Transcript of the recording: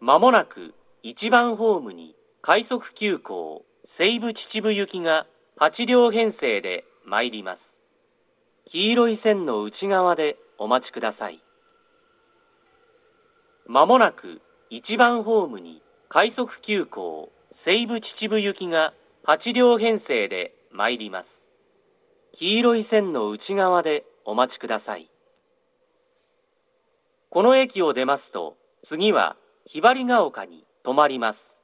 まもなく1番ホームに快速急行西武秩父行きが8両編成で参ります。黄色い線の内側でお待ちください。まもなく1番ホームに快速急行西武秩父行きが8両編成で参ります。黄色い線の内側でお待ちください。この駅を出ますと、次はひばりが丘に止まります。